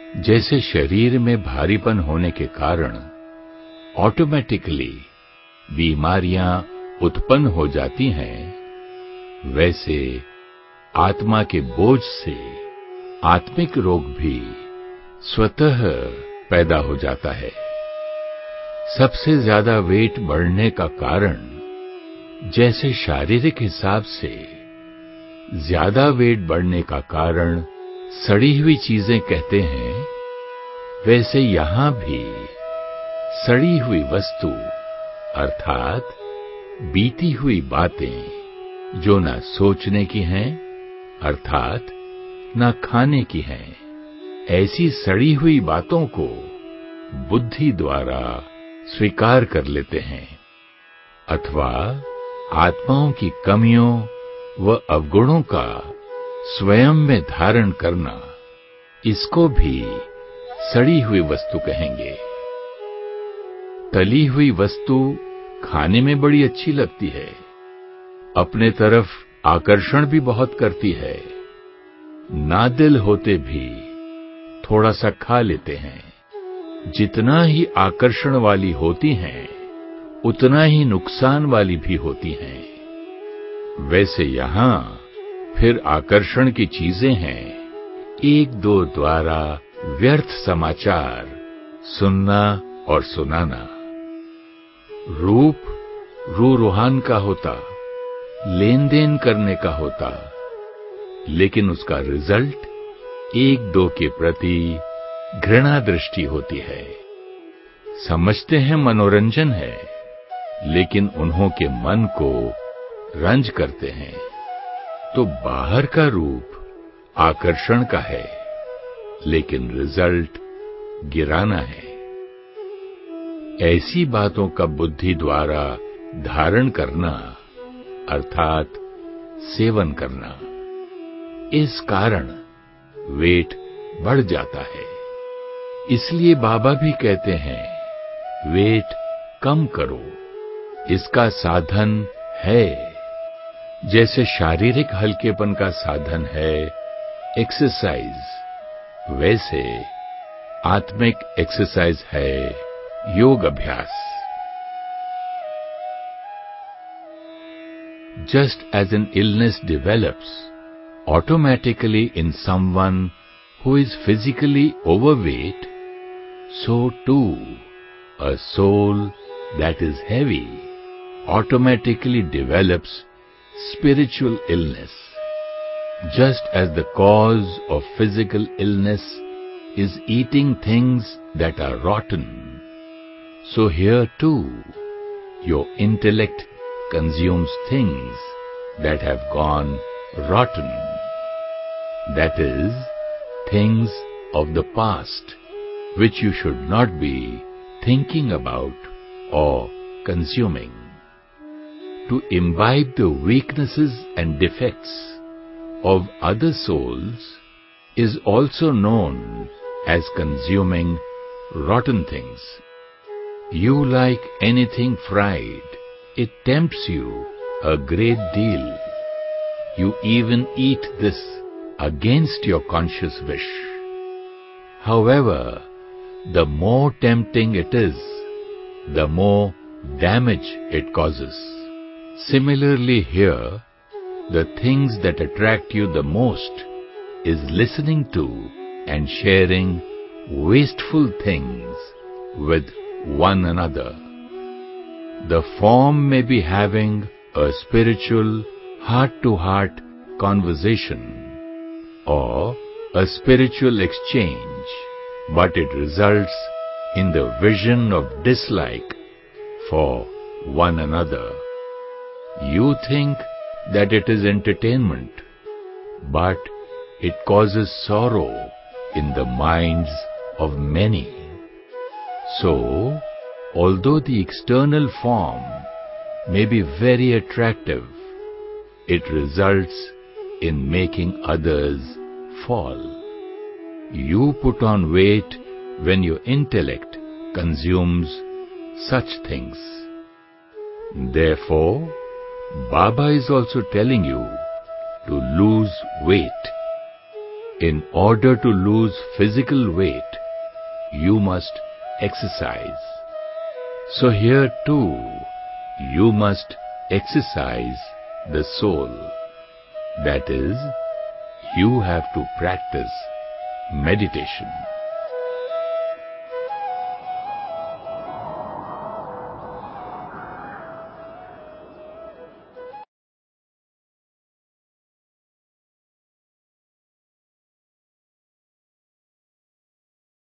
जैसे शरीर में भारीपन होने के कारण ऑटोमेटिकली बीमारियां उत्पन्न हो जाती हैं, वैसे आत्मा के बोझ से आत्मिक रोग भी स्वतः पैदा हो जाता है। सबसे ज्यादा वेट बढ़ने का कारण, जैसे शारीरिक हिसाब से ज्यादा वेट बढ़ने का कारण सड़ी हुई चीजें कहते हैं, वैसे यहां भी सड़ी हुई वस्तु अर्थात बीती हुई बातें जो न सोचने की हैं अर्थात न खाने की हैं, ऐसी सड़ी हुई बातों को बुद्धि द्वारा स्वीकार कर लेते हैं, अथवा आत्माओं की कमियों व अवगुणों का स्वयं में धारण करना, इसको भी सड़ी हुई वस्तु कहेंगे। तली हुई वस्तु खाने में बड़ी अच्छी लगती है, अपने तरफ आकर्षण भी बहुत करती है, नादिल होते भी थोड़ा सा खा लेते हैं। जितना ही आकर्षण वाली होती हैं, उतना ही नुकसान वाली भी होती हैं। वैसे यहां फिर आकर्षण की चीजें हैं, एक दो द्वारा व्यर्थ समाचार सुनना और सुनाना। रूप रूहान का होता, लेन देन करने का होता, लेकिन उसका रिजल्ट एक दो के प्रति घृणा दृष्टि होती है। समझते हैं मनोरंजन है, लेकिन उन्हों के मन को रंज करते हैं। तो बाहर का रूप आकर्षण का है, लेकिन रिजल्ट गिराना है। ऐसी बातों का बुद्धि द्वारा धारण करना अर्थात सेवन करना, इस कारण वेट बढ़ जाता है। इसलिए बाबा भी कहते हैं, वेट कम करो, इसका साधन है। जैसे शारीरिक हल्केपन का साधन है एक्सरसाइज, वैसे आत्मिक एक्सरसाइज है योग अभ्यास। Just as an illness develops automatically in someone who is physically overweight, so too a soul that is heavy automatically develops spiritual illness. Just as the cause of physical illness is eating things that are rotten, so here too your intellect consumes things that have gone rotten. That is, things of the past which you should not be thinking about or consuming. To imbibe the weaknesses and defects of other souls is also known as consuming rotten things. You like anything fried, it tempts you a great deal. You even eat this against your conscious wish. However, the more tempting it is, the more damage it causes. Similarly here, the things that attract you the most is listening to and sharing wasteful things with one another. The form may be having a spiritual heart-to-heart conversation or a spiritual exchange, but it results in the vision of dislike for one another. You think that it is entertainment, but it causes sorrow in the minds of many. So, although the external form may be very attractive, it results in making others fall. You put on weight when your intellect consumes such things. Therefore, Baba is also telling you to lose weight. In order to lose physical weight, you must exercise. So here too, you must exercise the soul. That is, you have to practice meditation.